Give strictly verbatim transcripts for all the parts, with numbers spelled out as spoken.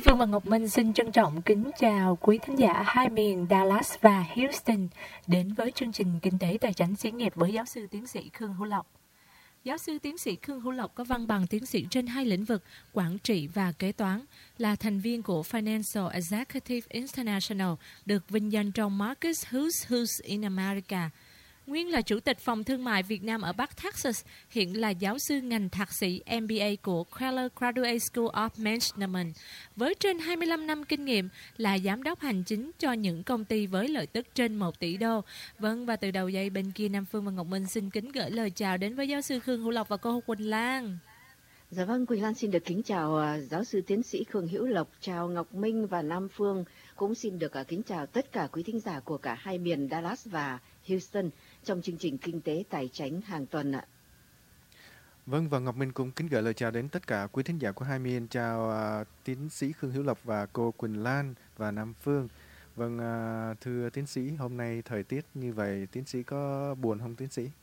Phương và Ngọc Minh xin trân trọng kính chào quý thính giả hai miền Dallas và Houston đến với chương trình Kinh tế Tài chính Xí nghiệp với giáo sư tiến sĩ Khương Hữu Lộc. Giáo sư tiến sĩ Khương Hữu Lộc có văn bằng tiến sĩ trên hai lĩnh vực quản trị và kế toán, là thành viên của Financial Executive International, được vinh danh trong Marcus Who's Who's in America. Nguyên là Chủ tịch Phòng Thương mại Việt Nam ở Bắc Texas, hiện là giáo sư ngành thạc sĩ M B A của Keller Graduate School of Management. Với trên hai mươi lăm năm kinh nghiệm, là giám đốc hành chính cho những công ty với lợi tức trên một tỷ đô. Vâng, và từ đầu dây bên kia Nam Phương và Ngọc Minh xin kính gửi lời chào đến với giáo sư Khương Hữu Lộc và cô Quỳnh Lan. Dạ vâng, Quỳnh Lan xin được kính chào uh, giáo sư tiến sĩ Khương Hữu Lộc, chào Ngọc Minh và Nam Phương. Cũng xin được uh, kính chào tất cả quý thính giả của cả hai miền Dallas và Houston trong chương trình Kinh tế Tài chính hàng tuần ạ. Vâng, và Ngọc Minh cũng kính gửi lời chào đến tất cả quý thính giả của hai miền. Chào uh, tiến sĩ Khương Hữu Lộc và cô Quỳnh Lan và Nam Phương. Vâng, uh, thưa tiến sĩ, hôm nay thời tiết như vậy, tiến sĩ có buồn không tiến sĩ?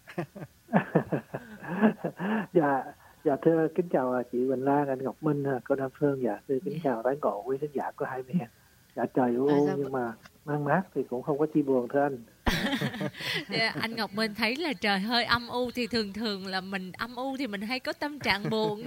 Dạ. Dạ thưa kính chào chị Quỳnh Lan, anh Ngọc Minh, cô Nam Phương. Dạ thưa kính chào tái ngộ quý khán giả của hai miền. Dạ trời u u nhưng mà mang mát thì cũng không có chi buồn thưa anh. Yeah, anh Ngọc Minh thấy là trời hơi âm u thì thường thường là mình âm u thì mình hay có tâm trạng buồn.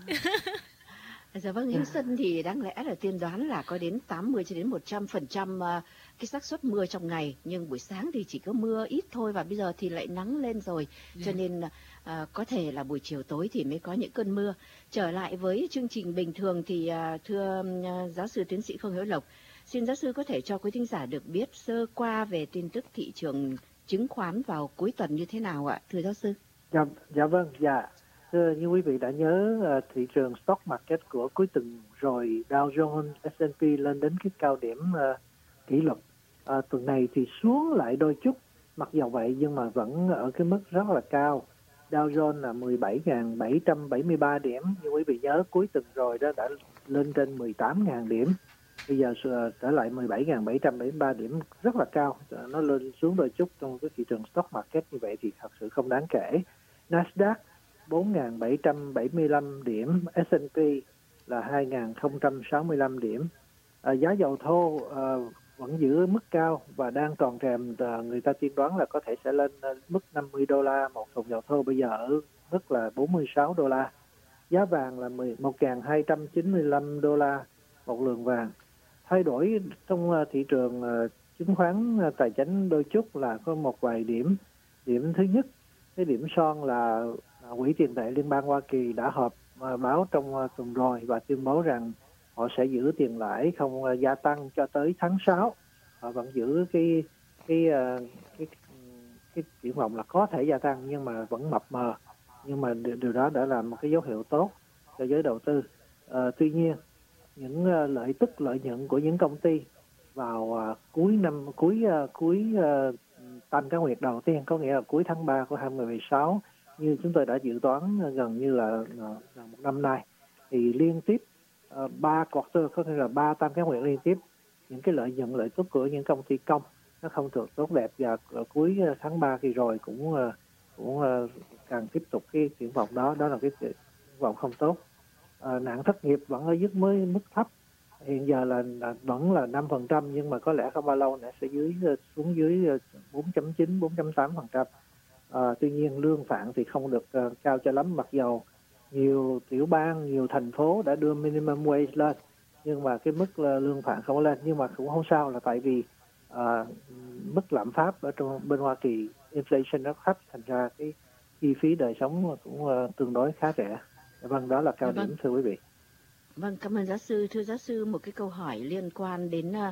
Dạ vâng, Houston thì đáng lẽ là tiên đoán là có đến tám mươi cho đến một trăm phần trăm cái xác suất mưa trong ngày, nhưng buổi sáng thì chỉ có mưa ít thôi và bây giờ thì lại nắng lên rồi, cho nên à, có thể là buổi chiều tối thì mới có những cơn mưa. Trở lại với chương trình bình thường thì à, thưa à, giáo sư tiến sĩ Khương Hữu Lộc, xin giáo sư có thể cho quý thính giả được biết sơ qua về tin tức thị trường chứng khoán vào cuối tuần như thế nào ạ, thưa giáo sư? Dạ, dạ vâng, dạ. Thưa như quý vị đã nhớ, thị trường stock market của cuối tuần rồi Dow Jones, S and P lên đến cái cao điểm uh, kỷ lục. À, tuần này thì xuống lại đôi chút, mặc dầu vậy nhưng mà vẫn ở cái mức rất là cao. Dow Jones là mười bảy nghìn bảy trăm bảy mươi ba điểm, như quý vị nhớ cuối tuần rồi đó đã lên trên mười tám nghìn điểm. Bây giờ trở lại mười bảy nghìn bảy trăm bảy mươi ba điểm, rất là cao. Nó lên xuống đôi chút trong cái thị trường stock market như vậy thì thật sự không đáng kể. Nasdaq bốn nghìn bảy trăm bảy mươi lăm điểm, S and P là hai nghìn không trăm sáu mươi lăm điểm. À, giá dầu thô à, vẫn giữ mức cao và đang tròn trèm, à, người ta tiên đoán là có thể sẽ lên mức năm mươi đô la một thùng dầu thô, bây giờ ở mức là bốn mươi sáu đô la. Giá vàng là một nghìn hai trăm chín mươi lăm đô la một lượng vàng. Thay đổi trong uh, thị trường uh, chứng khoán uh, tài chính đôi chút là có một vài điểm. Điểm thứ nhất, cái điểm son là uh, Quỹ tiền tệ Liên bang Hoa Kỳ đã họp uh, báo trong uh, tuần rồi và tuyên bố rằng họ sẽ giữ tiền lãi không uh, gia tăng cho tới tháng sáu. Họ vẫn giữ cái cái uh, cái cái triển vọng là có thể gia tăng nhưng mà vẫn mập mờ. Nhưng mà điều đó đã là một cái dấu hiệu tốt cho giới đầu tư. Uh, tuy nhiên những uh, lợi tức lợi nhuận của những công ty vào uh, cuối năm cuối uh, cuối uh, tam cá nguyệt đầu tiên, có nghĩa là cuối tháng ba của hai nghìn không trăm mười sáu, như chúng tôi đã dự toán uh, gần như là uh, gần một năm nay, thì liên tiếp ba uh, quarter, có nghĩa là ba tam cá nguyệt liên tiếp, những cái lợi nhuận lợi tức của những công ty công nó không được tốt đẹp, và uh, cuối uh, tháng ba khi rồi cũng uh, cũng uh, càng tiếp tục cái triển vọng đó, đó là cái triển vọng không tốt. À, nạn thất nghiệp vẫn ở mức mới mức thấp, hiện giờ là, là vẫn là năm phần trăm, nhưng mà có lẽ không bao lâu nữa sẽ dưới xuống dưới bốn chấm chín, bốn chấm tám phần trăm. À, tuy nhiên lương phạn thì không được uh, cao cho lắm, mặc dầu nhiều tiểu bang, nhiều thành phố đã đưa minimum wage lên, nhưng mà cái mức uh, lương phạn không lên. Nhưng mà cũng không sao, là tại vì uh, mức lạm phát ở trong bên Hoa Kỳ, inflation nó thấp, thành ra cái chi phí đời sống cũng uh, tương đối khá rẻ. Vâng, đó là cao điểm, vâng. Thưa quý vị. Vâng, cảm ơn giáo sư. Thưa giáo sư, một cái câu hỏi liên quan đến uh,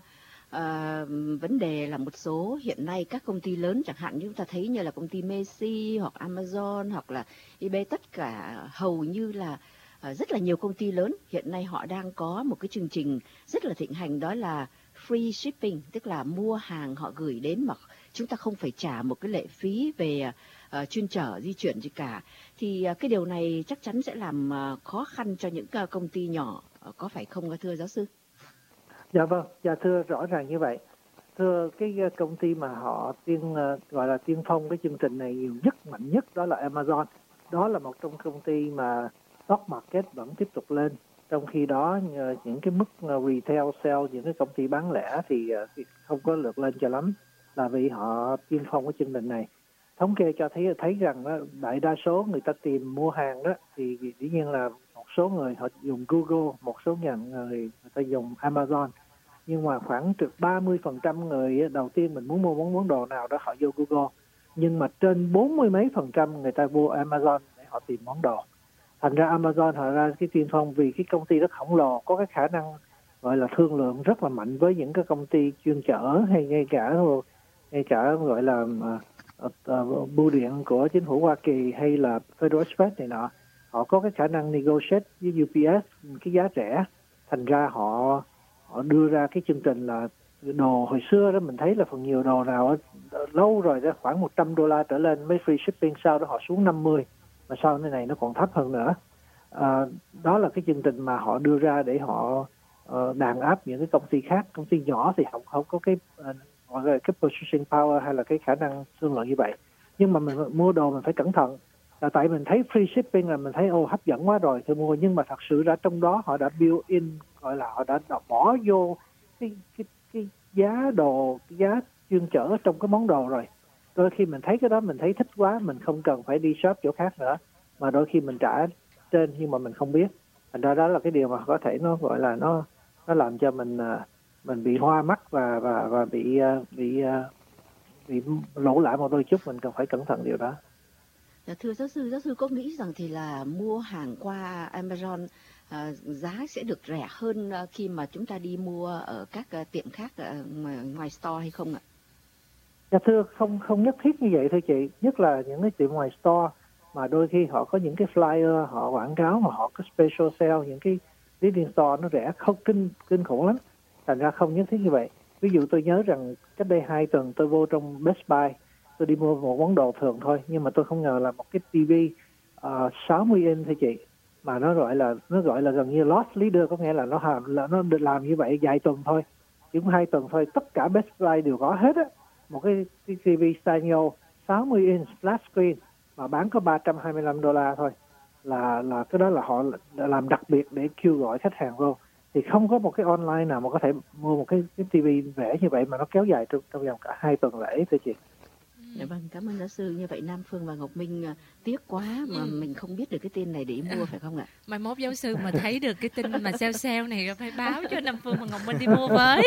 uh, vấn đề là một số hiện nay các công ty lớn, chẳng hạn như chúng ta thấy như là công ty Macy hoặc Amazon hoặc là eBay, tất cả hầu như là uh, rất là nhiều công ty lớn hiện nay họ đang có một cái chương trình rất là thịnh hành, đó là free shipping, tức là mua hàng họ gửi đến mà chúng ta không phải trả một cái lệ phí về uh, chuyên chở di chuyển gì cả. Thì uh, cái điều này chắc chắn sẽ làm uh, khó khăn cho những uh, công ty nhỏ, uh, có phải không thưa giáo sư? Dạ vâng, dạ thưa, rõ ràng như vậy. Thưa, cái uh, công ty mà họ tiên uh, gọi là tiên phong cái chương trình này nhiều nhất, mạnh nhất, đó là Amazon. Đó là một trong công ty mà stock market vẫn tiếp tục lên Trong khi đó những cái mức retail sale, những cái công ty bán lẻ thì không có lượt lên cho lắm, là vì họ tiên phong cái chương trình này. Thống kê cho thấy thấy rằng đó, đại đa số người ta tìm mua hàng đó thì dĩ nhiên là một số người họ dùng Google, một số người người ta dùng Amazon, nhưng mà khoảng từ ba mươi phần trăm người đầu tiên mình muốn mua món món đồ nào đó họ vô Google, nhưng mà trên bốn mươi mấy phần trăm người ta vô Amazon để họ tìm món đồ. Thành ra Amazon họ ra cái tiên phong vì cái công ty rất khổng lồ, có cái khả năng gọi là thương lượng rất là mạnh với những cái công ty chuyên chở, hay ngay cả ngay cả gọi là uh, uh, bưu điện của chính phủ Hoa Kỳ hay là Federal Express này nọ. Họ có cái khả năng negotiate với u pê ét cái giá rẻ. Thành ra họ họ đưa ra cái chương trình là đồ hồi xưa đó mình thấy là phần nhiều đồ nào lâu rồi đó khoảng một trăm đô la trở lên mấy free shipping, sau đó họ xuống năm mươi, mà sau này này nó còn thấp hơn nữa. À, đó là cái chương trình mà họ đưa ra để họ uh, đàn áp những cái công ty khác. Công ty nhỏ thì không không có cái uh, gọi là cái purchasing power hay là cái khả năng thương lượng như vậy. Nhưng mà mình mua đồ mình phải cẩn thận, là tại mình thấy free shipping là mình thấy ô hấp dẫn quá rồi thì mua, nhưng mà thật sự ra trong đó họ đã build in, gọi là họ đã bỏ vô cái cái cái giá đồ, cái giá chuyên chở trong cái món đồ rồi. Đôi khi mình thấy cái đó mình thấy thích quá, mình không cần phải đi shop chỗ khác nữa, mà đôi khi mình trả trên nhưng mà mình không biết. Thành ra đó là cái điều mà có thể nó gọi là nó nó làm cho mình mình bị hoa mắt và và và bị bị bị lỗ lại một đôi chút. Mình cần phải cẩn thận điều đó. Thưa giáo sư, giáo sư có nghĩ rằng thì là mua hàng qua Amazon uh, giá sẽ được rẻ hơn uh, khi mà chúng ta đi mua ở các uh, tiệm khác uh, ngoài, ngoài store hay không ạ? Dạ thưa, không không nhất thiết như vậy thưa chị. Nhất là những cái tiệm ngoài store mà đôi khi họ có những cái flyer, họ quảng cáo mà họ có special sale, những cái leading store nó rẻ không kinh kinh khủng lắm. Thành ra không nhất thiết như vậy. Ví dụ tôi nhớ rằng cách đây hai tuần tôi vô trong Best Buy, tôi đi mua một món đồ thường thôi, nhưng mà tôi không ngờ là một cái tivi uh, sáu mươi inch thôi chị, mà nó gọi là nó gọi là gần như loss leader, có nghĩa là nó làm là nó được làm như vậy vài tuần thôi, chỉ có hai tuần thôi, tất cả Best Buy đều có hết á, một cái, cái tivi Sanyo sáu mươi inch flat screen mà bán có ba trăm hai mươi lăm đô la thôi, là là cái đó là họ làm đặc biệt để kêu gọi khách hàng vô. Thì không có một cái online nào mà có thể mua một cái cái tivi rẻ như vậy mà nó kéo dài trong trong vòng cả hai tuần lễ thôi chị. Dạ vâng, cảm ơn giáo sư. Như vậy Nam Phương và Ngọc Minh tiếc quá mà ừ. mình không biết được cái tên này để mua, phải không ạ? Mai mốt giáo sư mà thấy được cái tin mà sale sale này phải báo cho Nam Phương và Ngọc Minh đi mua với.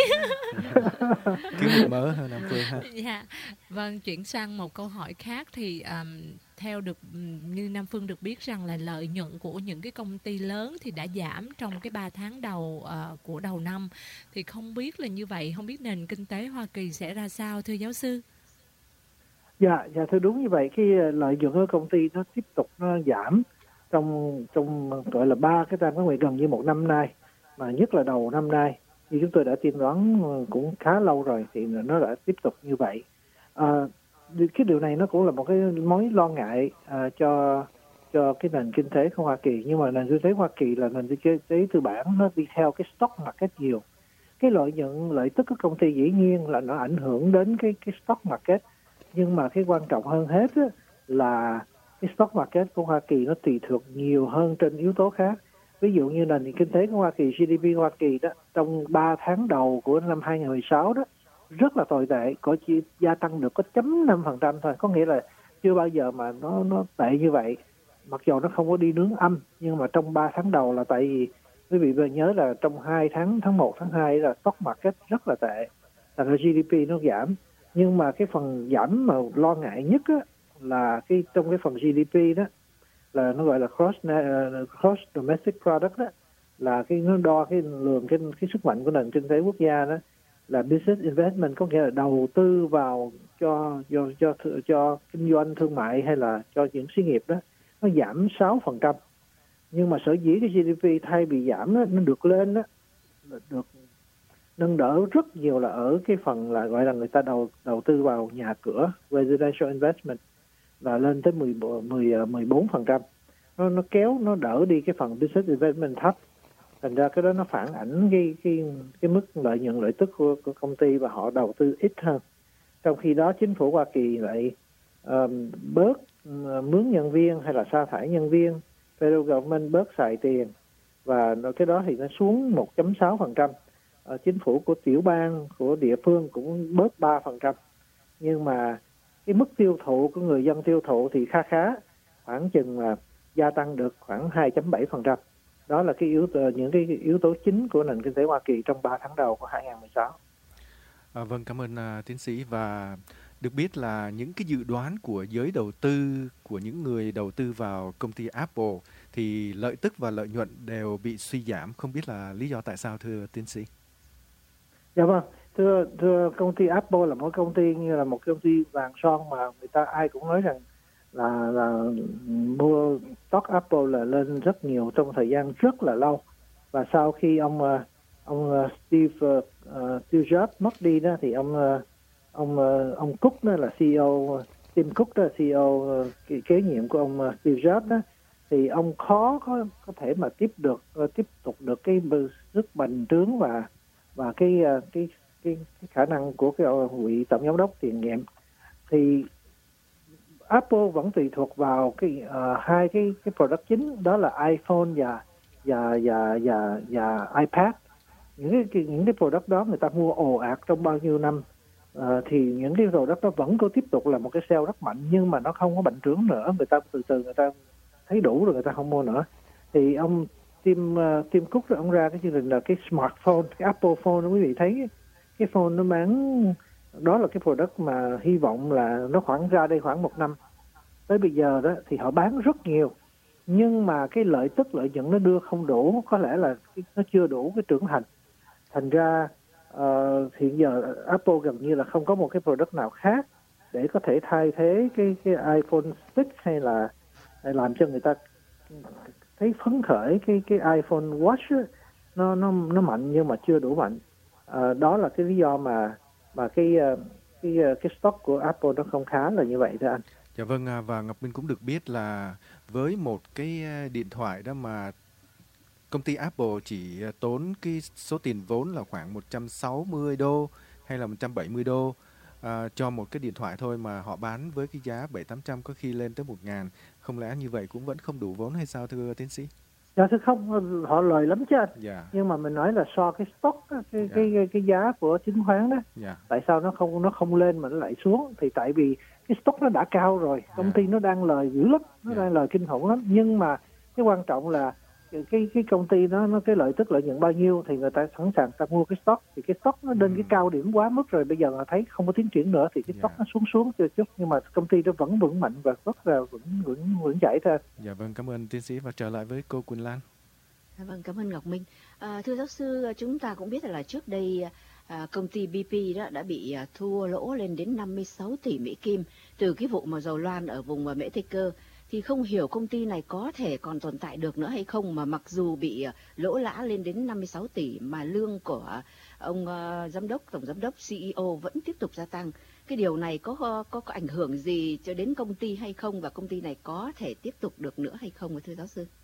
Kiếm mớ hơn Nam Phương ha. Dạ. Vâng, chuyển sang một câu hỏi khác thì um, theo được như Nam Phương được biết rằng là lợi nhuận của những cái công ty lớn thì đã giảm trong cái ba tháng đầu uh, của đầu năm, thì không biết là như vậy, không biết nền kinh tế Hoa Kỳ sẽ ra sao thưa giáo sư? Dạ, dạ thưa đúng như vậy. Cái lợi nhuận của công ty nó tiếp tục nó giảm trong trong gọi là ba cái tam cái gần như một năm nay, mà nhất là đầu năm nay như chúng tôi đã tiên đoán cũng khá lâu rồi thì nó đã tiếp tục như vậy. À, cái điều này nó cũng là một cái mối lo ngại à, cho cho cái nền kinh tế của Hoa Kỳ, nhưng mà nền kinh tế Hoa Kỳ là nền kinh tế tư bản, nó đi theo cái stock market nhiều. Cái lợi nhuận lợi tức của công ty dĩ nhiên là nó ảnh hưởng đến cái cái stock market, nhưng mà cái quan trọng hơn hết á, là cái stock market của Hoa Kỳ nó tùy thuộc nhiều hơn trên yếu tố khác. Ví dụ như nền kinh tế của Hoa Kỳ, giê đê pê Hoa Kỳ đó trong ba tháng đầu của năm hai không một sáu đó rất là tồi tệ, có chỉ gia tăng được có chấm năm phần trăm thôi, có nghĩa là chưa bao giờ mà nó nó tệ như vậy. Mặc dù nó không có đi nướng âm, nhưng mà trong ba tháng đầu là tại vì quý vị vừa nhớ là trong hai tháng, tháng một, tháng hai là stock market rất là tệ, là giê đê pê nó giảm. Nhưng mà cái phần giảm mà lo ngại nhất á, là cái trong cái phần giê đê pê đó là nó gọi là cross uh, cross domestic product đó, là cái nó đo cái lượng cái cái sức mạnh của nền kinh tế quốc gia đó, là business investment, có nghĩa là đầu tư vào cho cho cho cho kinh doanh thương mại hay là cho những xí nghiệp đó, nó giảm sáu phần trăm. Nhưng mà sở dĩ cái giê đê pê thay bị giảm đó, nó được lên đó, được nâng đỡ rất nhiều là ở cái phần là gọi là người ta đầu đầu tư vào nhà cửa, residential investment, là lên tới mười, mười, mười bốn phần trăm. Nó nó kéo nó đỡ đi cái phần business investment thấp. Thành ra cái đó nó phản ảnh cái cái cái mức lợi nhuận lợi tức của, của công ty và họ đầu tư ít hơn. Trong khi đó chính phủ Hoa Kỳ lại um, bớt uh, mướn nhân viên hay là sa thải nhân viên, federal government bớt xài tiền, và cái đó thì nó xuống một phẩy sáu phần trăm. Uh, chính phủ của tiểu bang, của địa phương cũng bớt ba phần trăm. Nhưng mà cái mức tiêu thụ của người dân tiêu thụ thì khá khá, khoảng chừng là gia tăng được khoảng hai phẩy bảy phần trăm. Đó là cái yếu tố, những cái yếu tố chính của nền kinh tế Hoa Kỳ trong ba tháng đầu của hai không một sáu. À, vâng, cảm ơn uh, tiến sĩ. Và được biết là những cái dự đoán của giới đầu tư, của những người đầu tư vào công ty Apple thì lợi tức và lợi nhuận đều bị suy giảm. Không biết là lý do tại sao, thưa tiến sĩ? Dạ vâng, thưa thưa công ty Apple là một công ty như là một công ty vàng son mà người ta ai cũng nói rằng là là mua stock Apple là lên rất nhiều trong thời gian rất là lâu. Và sau khi ông ông Steve uh, Steve Jobs mất đi đó thì ông ông ông Cook đó là xê e ô, Tim Cook đó là xê e ô kế, kế nhiệm của ông Steve Jobs đó, thì ông khó có có thể mà tiếp được tiếp tục được cái sức bành trướng và và cái cái cái, cái khả năng của cái vị tổng giám đốc tiền nhiệm. Thì Apple vẫn tùy thuộc vào cái uh, hai cái cái product chính, đó là iPhone và và và và và iPad. Những cái những cái product đó người ta mua ồ ạt trong bao nhiêu năm, uh, thì những cái product đó vẫn có tiếp tục là một cái sale rất mạnh, nhưng mà nó không có bành trướng nữa. Người ta từ từ người ta thấy đủ rồi người ta không mua nữa. Thì ông Tim uh, Tim Cook rồi ông ra cái chương trình là cái smartphone, cái Apple phone, quý vị thấy cái phone nó bán, đó là cái product mà hy vọng là nó khoảng ra đây khoảng một năm tới bây giờ đó thì họ bán rất nhiều, nhưng mà cái lợi tức lợi nhuận nó đưa không đủ, có lẽ là nó chưa đủ cái trưởng thành. Thành ra uh, hiện giờ Apple gần như là không có một cái product nào khác để có thể thay thế cái cái iPhone sáu hay là làm cho người ta thấy phấn khởi. Cái cái iPhone Watch ấy, nó nó nó mạnh nhưng mà chưa đủ mạnh. Uh, đó là cái lý do mà mà cái uh, cái uh, cái stock của Apple nó không khá là như vậy thưa anh. Dạ vâng, và Ngọc Minh cũng được biết là với một cái điện thoại đó mà công ty Apple chỉ tốn cái số tiền vốn là khoảng một trăm sáu mươi đô hay là một trăm bảy mươi đô à, cho một cái điện thoại thôi, mà họ bán với cái giá bảy tám trăm, có khi lên tới một ngàn. Không lẽ như vậy cũng vẫn không đủ vốn hay sao, thưa tiến sĩ? Dạ thưa không, họ lời lắm chứ anh. Yeah. Nhưng mà mình nói là so cái stock cái yeah. cái, cái cái giá của chứng khoán đó, yeah. tại sao nó không nó không lên mà nó lại xuống? Thì tại vì cái stock nó đã cao rồi, công yeah. ty nó đang lời dữ lắm, nó yeah. đang lời kinh khủng lắm. Nhưng mà cái quan trọng là cái cái công ty nó nó cái lợi tức lợi nhuận bao nhiêu thì người ta sẵn sàng ta mua cái stock. Thì cái stock nó lên mm. cái cao điểm quá mức rồi, bây giờ họ thấy không có tiến triển nữa thì cái stock yeah. nó xuống xuống chưa chút, nhưng mà công ty nó vẫn vững mạnh và rất là vững vững vững chãi thôi. Dạ vâng, cảm ơn tiến sĩ và trở lại với cô Quỳnh Lan. Vâng, cảm ơn Ngọc Minh. À, thưa giáo sư, chúng ta cũng biết là trước đây à, công ty bê pê đó đã bị à, thua lỗ lên đến năm mươi sáu tỷ Mỹ Kim từ cái vụ mà dầu loan ở vùng Mexico. Thì không hiểu công ty này có thể còn tồn tại được nữa hay không, mà mặc dù bị à, lỗ lã lên đến năm mươi sáu tỷ mà lương của ông à, giám đốc, tổng giám đốc, xê e ô vẫn tiếp tục gia tăng. Cái điều này có, có có ảnh hưởng gì cho đến công ty hay không, và công ty này có thể tiếp tục được nữa hay không, thưa giáo sư?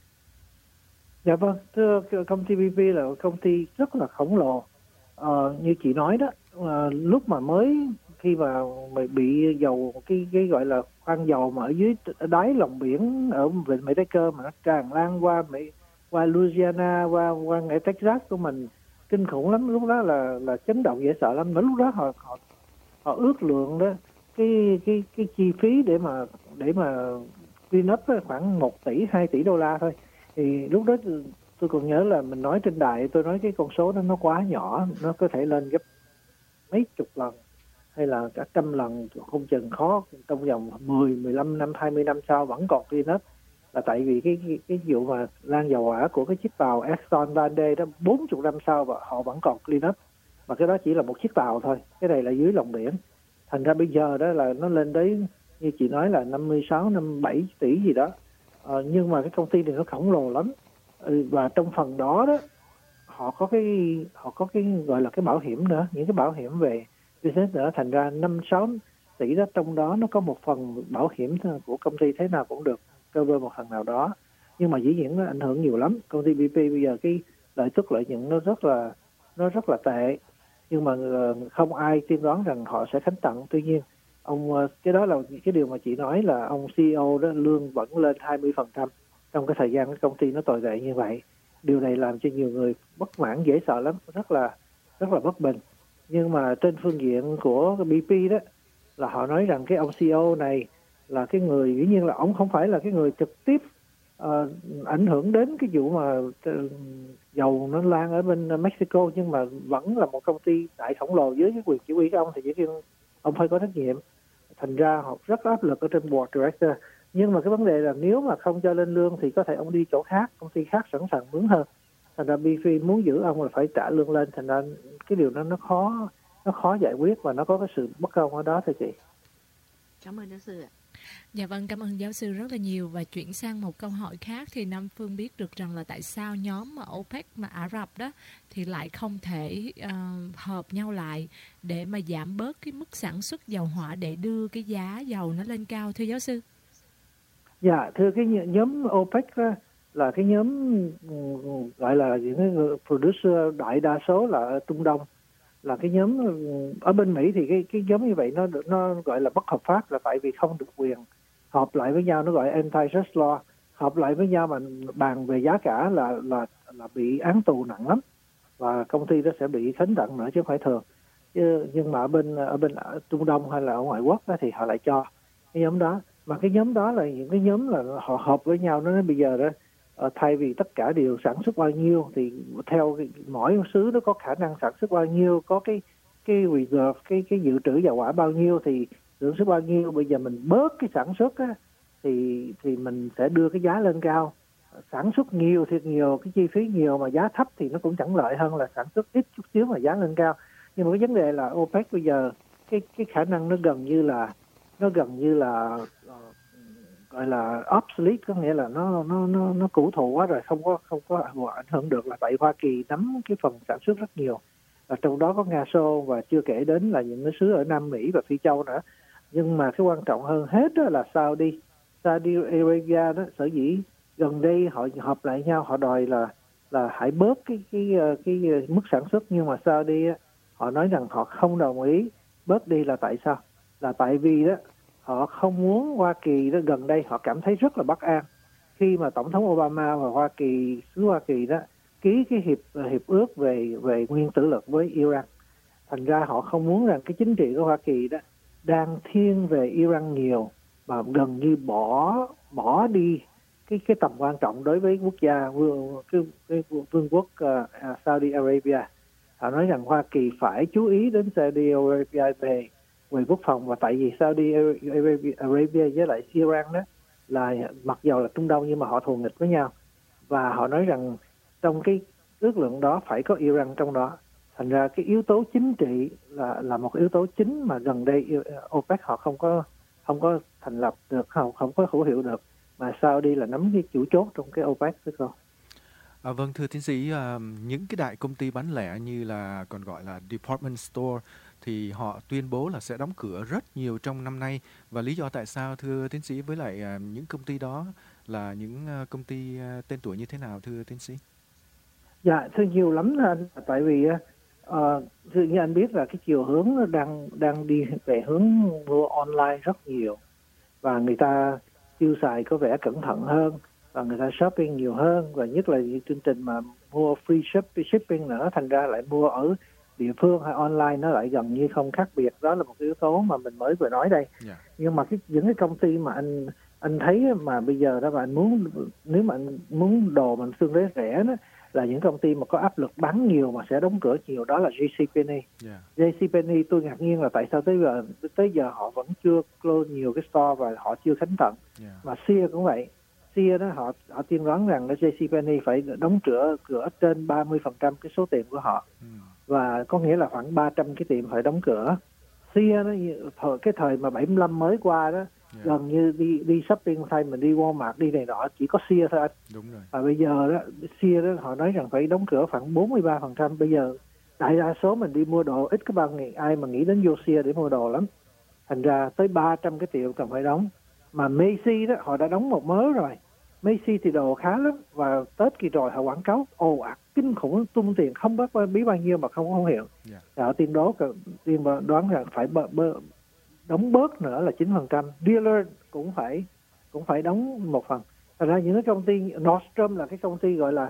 Dạ vâng, thưa công ty bê pê là một công ty rất là khổng lồ. Ờ, như chị nói đó, à, lúc mà mới khi mà bị dầu cái cái gọi là khoan dầu mà ở dưới đáy lòng biển ở vịnh Mexico mà nó tràn lan qua Mỹ, qua Louisiana, qua qua ngay Texas của mình kinh khủng lắm. Lúc đó là là chấn động dễ sợ lắm. Lúc đó họ họ họ ước lượng đó cái cái cái chi phí để mà để mà clean up khoảng một tỷ hai tỷ đô la thôi. Thì lúc đó tôi còn nhớ là mình nói trên đài, tôi nói cái con số đó nó quá nhỏ, nó có thể lên gấp mấy chục lần hay là cả trăm lần, không chừng khó trong vòng mười, mười lăm năm, hai mươi năm sau vẫn còn clean up. Là tại vì cái cái, cái vụ mà lan dầu hỏa của cái chiếc tàu Exxon Valdez đó bốn mươi năm sau và họ vẫn còn clean up. Mà cái đó chỉ là một chiếc tàu thôi, cái này là dưới lòng biển. Thành ra bây giờ đó là nó lên tới như chị nói là năm mươi sáu, năm mươi bảy tỷ gì đó. Ờ, nhưng mà cái công ty này nó khổng lồ lắm, ừ, và trong phần đó đó họ có cái họ có cái gọi là cái bảo hiểm nữa, những cái bảo hiểm về business nữa. Thành ra năm sáu tỷ đó, trong đó nó có một phần bảo hiểm của công ty thế nào cũng được cover một phần nào đó. Nhưng mà dĩ nhiên nó ảnh hưởng nhiều lắm. Công ty bê pê bây giờ cái lợi tức lợi nhuận nó rất là nó rất là tệ, nhưng mà không ai tiên đoán rằng họ sẽ khánh tặng. Tuy nhiên ông cái đó là cái điều mà chị nói là ông xê e ô đó lương vẫn lên hai mươi phần trăm trong cái thời gian cái công ty nó tồi tệ như vậy. Điều này làm cho nhiều người bất mãn, dễ sợ lắm, rất là rất là bất bình. Nhưng mà trên phương diện của bê pê đó là họ nói rằng cái ông xê e ô này là cái người, dĩ nhiên là ông không phải là cái người trực tiếp uh, ảnh hưởng đến cái vụ mà uh, dầu nó lan ở bên Mexico, nhưng mà vẫn là một công ty đại khổng lồ dưới cái quyền chỉ huy của ông, thì dĩ nhiên ông phải có trách nhiệm. Thành ra họ rất áp lực ở trên board director. Nhưng mà cái vấn đề là nếu mà không cho lên lương thì có thể ông đi chỗ khác, công ty khác sẵn sàng mướn hơn. Thành ra bê pê muốn giữ ông là phải trả lương lên. Thành ra cái điều đó nó khó nó khó giải quyết và nó có cái sự bất công ở đó thôi chị. Cảm ơn giáo sư ạ. Dạ vâng, cảm ơn giáo sư rất là nhiều. Và chuyển sang một câu hỏi khác, thì Nam Phương biết được rằng là tại sao nhóm mà OPEC mà Ả Rập đó thì lại không thể uh, hợp nhau lại để mà giảm bớt cái mức sản xuất dầu hỏa để đưa cái giá dầu nó lên cao, thưa giáo sư? Dạ, thưa cái nhóm OPEC đó, là cái nhóm gọi là những cái producer đại đa số là ở Trung Đông, là cái nhóm ở bên Mỹ thì cái cái nhóm như vậy nó nó gọi là bất hợp pháp, là tại vì không được quyền họp lại với nhau, nó gọi antitrust law, họp lại với nhau mà bàn về giá cả là là là bị án tù nặng lắm, và công ty đó sẽ bị khánh tận nữa chứ không phải thường. Chứ, nhưng mà ở bên ở bên ở Trung Đông hay là ở ngoại quốc đó, thì họ lại cho cái nhóm đó. Mà cái nhóm đó là những cái nhóm là họ họp với nhau, nó nói bây giờ đó thay vì tất cả đều sản xuất bao nhiêu thì theo cái, mỗi xứ nó có khả năng sản xuất bao nhiêu, có cái cái reserve, cái cái dự trữ dầu hỏa bao nhiêu thì sản xuất bao nhiêu, bây giờ mình bớt cái sản xuất á, thì thì mình sẽ đưa cái giá lên cao. Sản xuất nhiều thì nhiều, cái chi phí nhiều mà giá thấp thì nó cũng chẳng lợi hơn là sản xuất ít chút xíu mà giá lên cao. Nhưng mà cái vấn đề là OPEC bây giờ cái cái khả năng nó gần như là nó gần như là uh, gọi là obsolete, có nghĩa là nó nó nó nó cũ thù quá rồi, không có không có ảnh hưởng được, là tại Hoa Kỳ nắm cái phần sản xuất rất nhiều, và trong đó có Nga Xô, và chưa kể đến là những cái xứ ở Nam Mỹ và Phi Châu nữa. Nhưng mà cái quan trọng hơn hết đó là Saudi Saudi Arabia đó, sở dĩ gần đây họ họp lại nhau, họ đòi là là hãy bớt cái cái cái, cái mức sản xuất, nhưng mà Saudi á, họ nói rằng họ không đồng ý bớt đi. Là tại sao? Là tại vì đó họ không muốn Hoa Kỳ đó, gần đây họ cảm thấy rất là bất an khi mà Tổng thống Obama và Hoa Kỳ, xứ Hoa Kỳ đó ký cái hiệp hiệp ước về về nguyên tử lực với Iran. Thành ra họ không muốn rằng cái chính trị của Hoa Kỳ đó đang thiên về Iran nhiều, mà gần như bỏ bỏ đi cái cái tầm quan trọng đối với quốc gia vương cái, cái vương quốc uh, Saudi Arabia. Họ nói rằng Hoa Kỳ phải chú ý đến Saudi Arabia về về quốc phòng, và tại vì Saudi Arabia, Arabia với lại Iran đó là mặc dầu là Trung Đông nhưng mà họ thù nghịch với nhau, và họ nói rằng trong cái ước lượng đó phải có Iran trong đó. Thành ra cái yếu tố chính trị là là một yếu tố chính mà gần đây OPEC họ không có không có thành lập được, không không có hữu hiệu được, mà Saudi là nắm cái chủ chốt trong cái OPEC đó con. À, vâng, thưa tiến sĩ, uh, những cái đại công ty bán lẻ như là còn gọi là department store thì họ tuyên bố là sẽ đóng cửa rất nhiều trong năm nay, và lý do tại sao thưa tiến sĩ, với lại uh, những công ty đó là những uh, công ty uh, tên tuổi như thế nào thưa tiến sĩ? Dạ, thưa nhiều lắm anh, tại vì uh, thưa như anh biết là cái chiều hướng nó đang đang đi về hướng mua online rất nhiều, và người ta tiêu xài có vẻ cẩn thận hơn, và người ta shopping nhiều hơn, và nhất là những chương trình mà mua free shipping, shipping nữa, thành ra lại mua ở địa phương hay online nó lại gần như không khác biệt. Đó là một cái yếu tố mà mình mới vừa nói đây. Yeah. Nhưng mà cái những cái công ty mà anh anh thấy mà bây giờ đó mà anh muốn, nếu mà anh muốn đồ mình tương đối rẻ đó, là những công ty mà có áp lực bán nhiều mà sẽ đóng cửa nhiều, đó là gi xê Penney. Yeah. gi xê Penney tôi ngạc nhiên là tại sao tới giờ tới giờ họ vẫn chưa close nhiều cái store và họ chưa khánh tận. Yeah. Mà Sears cũng vậy. Sears đó họ họ tiên đoán rằng là gi xê Penney phải đóng cửa cửa trên ba mươi phần trăm cái số tiền của họ. Mm. Và có nghĩa là khoảng ba trăm cái tiệm phải đóng cửa. Sears nó cái thời mà bảy mươi lăm mới qua đó, yeah, gần như đi đi shopping thay mình đi Walmart đi này nọ chỉ có Sears thôi anh. Đúng rồi. Và bây giờ đó Sears đó họ nói rằng phải đóng cửa khoảng bốn mươi ba phần trăm. Bây giờ đại đa số mình đi mua đồ ít có bao ngày ai mà nghĩ đến vô Sears để mua đồ lắm. Thành ra tới ba trăm cái tiệm cần phải đóng. Mà Macy đó họ đã đóng một mớ rồi. Macy thì đồ khá lắm, và Tết kỳ rồi họ quảng cáo ồ ạt kinh khủng, tung tiền không biết bao nhiêu mà không có hiệu. Yeah. Họ tiên đoán tiên đoán rằng phải bơ, bơ, đóng bớt nữa là chín phần trăm. Dealer cũng phải cũng phải đóng một phần. Thật ra những cái công ty Nordstrom là cái công ty gọi là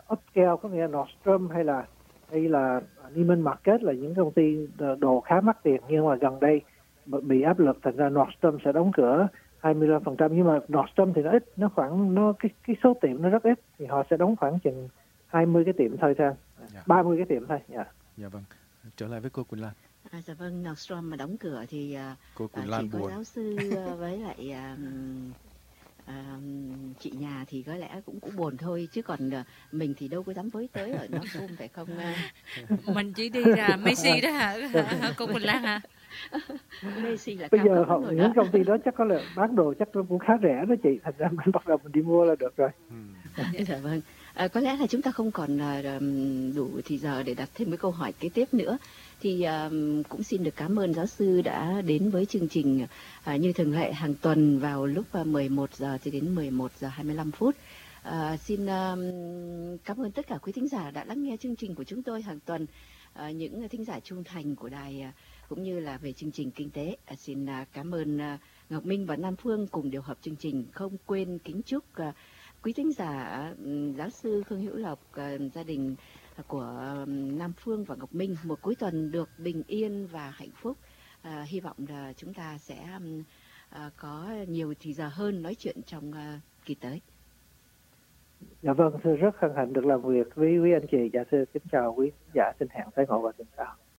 upscale, có nghĩa là Nordstrom hay là hay là Neiman Marcus là những công ty đồ khá mắc tiền, nhưng mà gần đây bị áp lực thành ra Nordstrom sẽ đóng cửa hai mươi lăm phần trăm, nhưng mà Nordstrom thì nó ít, nó khoảng nó cái cái số tiệm nó rất ít, thì họ sẽ đóng khoảng chừng hai mươi cái tiệm thôi Sang, Dạ. ba mươi cái tiệm thôi. Dạ. Dạ vâng. Trở lại với cô Quỳnh Lan. À, dạ vâng, Nordstrom mà đóng cửa thì à, Cô à, Quỳnh chỉ Lan có buồn. giáo sư à, với lại à, à, chị nhà thì có lẽ cũng cũng buồn thôi, chứ còn à, mình thì đâu có dám với tới ở Nordstrom phải không? À? Mình chỉ đi ra Macy đó hả, hả cô Quỳnh Lan hả? Macy là Bây cao giờ cấp họ lắm rồi những đó. công ty đó chắc có là bán đồ chắc nó cũng khá rẻ đó chị, thành ra mình bắt đầu mình đi mua là được rồi. Ừ. Dạ vâng. À, có lẽ là chúng ta không còn à, đủ thì giờ để đặt thêm cái câu hỏi kế tiếp nữa. Thì à, cũng xin được cảm ơn giáo sư đã đến với chương trình à, như thường lệ hàng tuần vào lúc à, mười một giờ cho đến mười một giờ hai mươi lăm phút. À, xin à, cảm ơn tất cả quý thính giả đã lắng nghe chương trình của chúng tôi hàng tuần. À, những thính giả trung thành của đài à, cũng như là về chương trình kinh tế. À, xin à, cảm ơn à, Ngọc Minh và Nam Phương cùng điều hợp chương trình. Không quên kính chúc à, quý thính giả, giáo sư Khương Hữu Lộc, gia đình của Nam Phương và Ngọc Minh một cuối tuần được bình yên và hạnh phúc. À, hy vọng là chúng ta sẽ à, có nhiều thì giờ hơn nói chuyện trong à, kỳ tới. Dạ vâng, thưa rất hân hạnh được làm việc với quý anh chị. Dạ thưa kính chào quý giả, xin hẹn tái ngộ vào tuần sau.